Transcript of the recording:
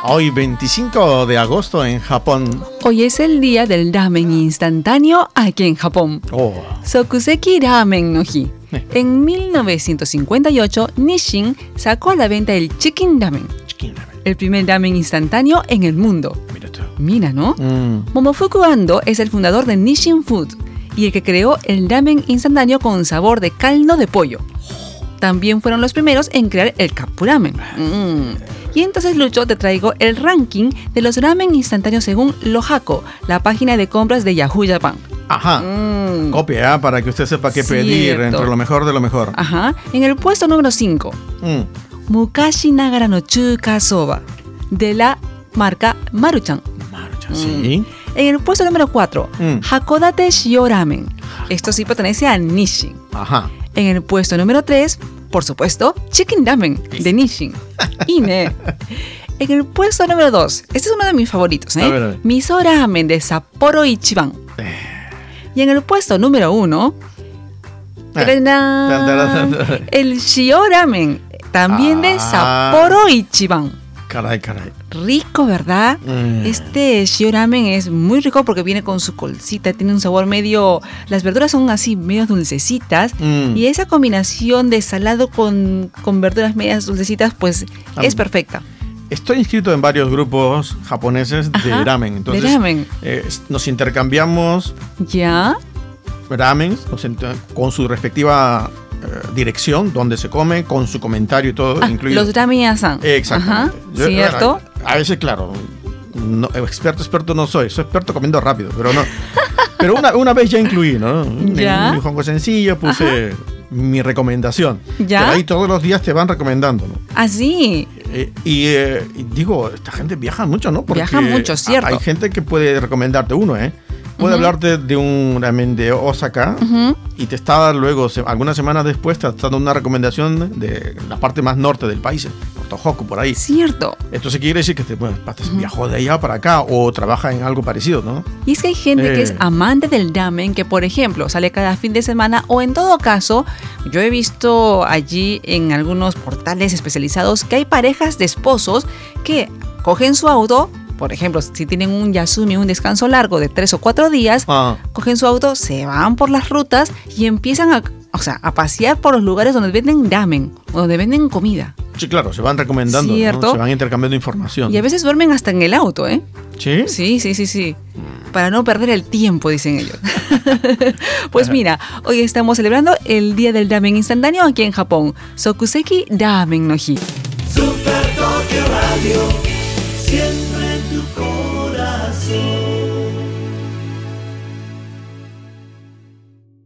Hoy 25 de agosto en Japón. Hoy es el día del ramen instantáneo aquí en Japón. Sokuseki Ramen no Hi. En 1958, Nissin sacó a la venta el Chicken Ramen. El primer ramen instantáneo en el mundo. Mira, ¿no? Momofuku Ando es el fundador de Nissin Food y el que creó el ramen instantáneo con sabor de caldo de pollo. También fueron los primeros en crear el Kappuramen. Y entonces, Lucho, te traigo el ranking de los ramen instantáneos según Lohako, la página de compras de Yahoo Japan. Ajá. Copia, para que usted sepa qué pedir entre lo mejor de lo mejor. Ajá. En el puesto número 5, Mukashi Nagara no Chuka Soba, de la marca Maruchan. Sí. En el puesto número 4, Hakodate Shio Ramen. Esto sí pertenece a Nissin. Ajá. En el puesto número 3, por supuesto, Chicken Ramen de Nissin. Ine. En el puesto número 2, este es uno de mis favoritos, A ver. Miso Ramen de Sapporo Ichiban. Y en el puesto número 1, el Shio Ramen, también de Sapporo Ichiban. Caray. Rico, ¿verdad? Este Shio Ramen es muy rico porque viene con su colcita, tiene un sabor medio... Las verduras son así, medio dulcecitas. Y esa combinación de salado con verduras medias dulcecitas, pues es perfecta. Estoy inscrito en varios grupos japoneses de ramen. Entonces, de ramen. Nos intercambiamos ¿Ya? ramen con su respectiva dirección, donde se come, con su comentario y todo incluido. Los ramen-san. Exactamente. Ajá, ¿cierto? A veces, claro, no, experto no soy experto comiendo rápido, pero no. Pero una vez ya incluí, ¿no? ¿Ya? Un juego sencillo, puse mi recomendación. ¿Ya? Pero ahí todos los días te van recomendando, ¿no? Ah, sí. Y digo, esta gente viaja mucho, ¿no? Porque viaja mucho, cierto. Hay gente que puede recomendarte uno, Puede hablarte de un ramen de Osaka y te está luego, algunas semanas después, te está dando una recomendación de la parte más norte del país, por Tohoku, por ahí. Cierto. Esto se quiere decir que viajó de allá para acá o trabaja en algo parecido, ¿no? Y es que hay gente que es amante del ramen, que por ejemplo sale cada fin de semana, o en todo caso, yo he visto allí en algunos portales especializados que hay parejas de esposos que cogen su auto. Por ejemplo, si tienen un yasumi, un descanso largo de 3 o 4 días, cogen su auto, se van por las rutas y empiezan a pasear por los lugares donde venden ramen, donde venden comida. Sí, claro, se van recomendando, ¿cierto? ¿no? Se van intercambiando información. Y a veces duermen hasta en el auto, ¿Sí? Sí. Para no perder el tiempo, dicen ellos. Pues mira, hoy estamos celebrando el Día del Ramen Instantáneo aquí en Japón. Sokuseki Ramen no Hi. Super Tokyo Radio, siempre en tu corazón.